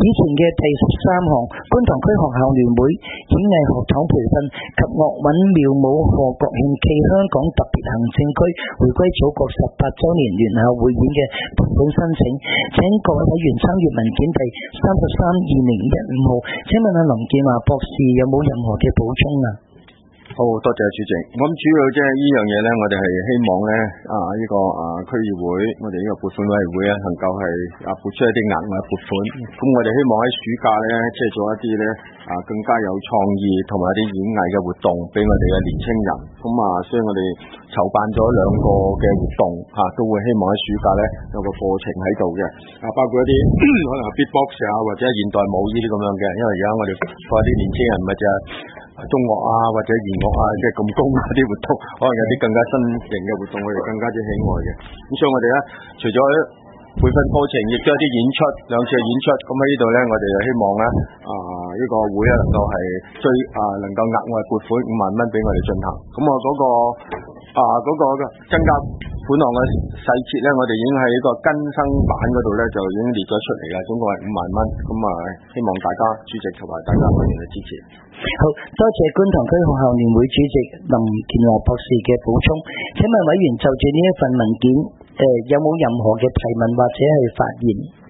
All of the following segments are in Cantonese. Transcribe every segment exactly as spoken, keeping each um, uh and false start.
前嘅第十三項，觀塘區學校聯會演藝學堂培訓及樂韻妙舞賀國慶暨香港特別行政區回歸祖國十八週年聯校匯演嘅撥款申請，請各位委員參閱文件第三十三二零一五號。請問下林健華博士有冇任何嘅補充啊？ 好多謝主席。咁主要即係呢樣嘢咧，我哋係希望咧啊呢、這個啊區議會，我哋呢個撥款委員會咧，能夠係啊撥出一啲額外撥款。咁我哋希望喺暑假咧，即係做一啲咧啊更加有創意同埋一啲演藝嘅活動，俾我哋嘅年青人。咁啊，所以我哋籌辦咗兩個嘅活動嚇、啊，都會希望喺暑假咧有個課程喺度嘅。啊，包括一啲可能 beatbox 啊，或者現代舞呢啲咁樣嘅。因為而家我哋嗰啲年青人咪就係中樂啊，或者弦樂啊，即係咁高嗰啲活動，可能有啲更加新型嘅活動，我哋更加之喜愛嘅。咁所以我哋咧，除咗培訓課程，亦都有啲演出，兩次嘅演出。咁喺呢度咧，我哋就希望咧，啊呢、這個會咧能夠係追啊，能夠額外撥款五萬蚊俾我哋進行。咁啊嗰個啊嗰、那個增加款項嘅細節咧，我哋已經喺呢個更新版嗰度咧就已經列咗出嚟啦，總共係五萬蚊。咁啊，希望大家主席同埋大家委員嘅支持。 好多謝觀塘區學校聯會主席林健華博士嘅補充。請問委員就住呢一份文件，誒、呃、有冇任何嘅提問或者係發言？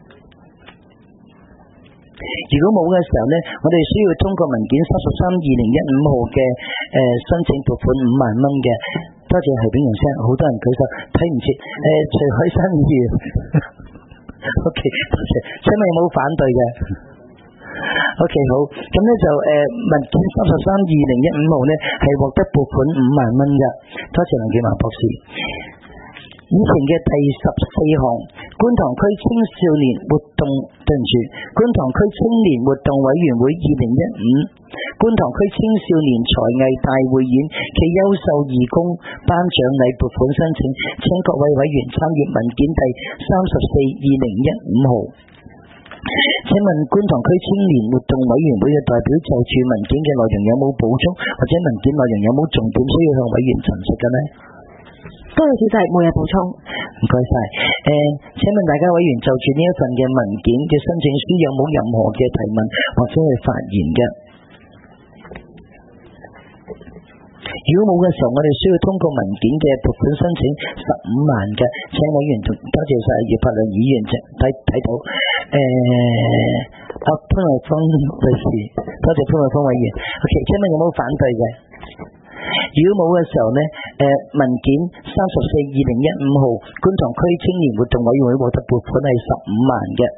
如果冇嘅時候呢，我哋需要通過文件三十三二零一五號嘅誒申請撥款五萬蚊嘅。多謝係炳榮先生，好多人舉手睇唔切。誒徐海生議員，OK 多謝。請問有冇反對嘅？OK 好，咁咧就誒、呃、文件三十三二零一五號咧係獲得撥款五萬蚊嘅，多謝林健華博士。以前嘅第十四項，觀塘區青少年活動對唔住，觀塘區青年活動委員會二零一五，觀塘區青少年才藝大匯演暨優秀義工頒獎禮撥款申請，請各位委員參閱文件第三十四二零一五號。請問觀塘區青年活動委員會嘅代表就住文件嘅內容有冇補充，或者文件內容有冇重點需要向委員陳述嘅呢？ 多謝主席，每日補充。 唔該晒。誒、呃，請問大家委員就住呢一份嘅文件嘅申請書有冇任何嘅提問或者係發言嘅？如果冇嘅時候，我哋需要通過文件嘅撥款申請十五萬嘅，請委員同多謝晒葉柏良議員睇睇到。誒、呃，阿潘惠芳女士，多謝潘惠芳委員。OK， 請問有冇反對嘅？如果冇嘅時候呢，誒、呃、文件三十四二零一五號觀塘區青年活動委員會獲得撥款係十五萬嘅。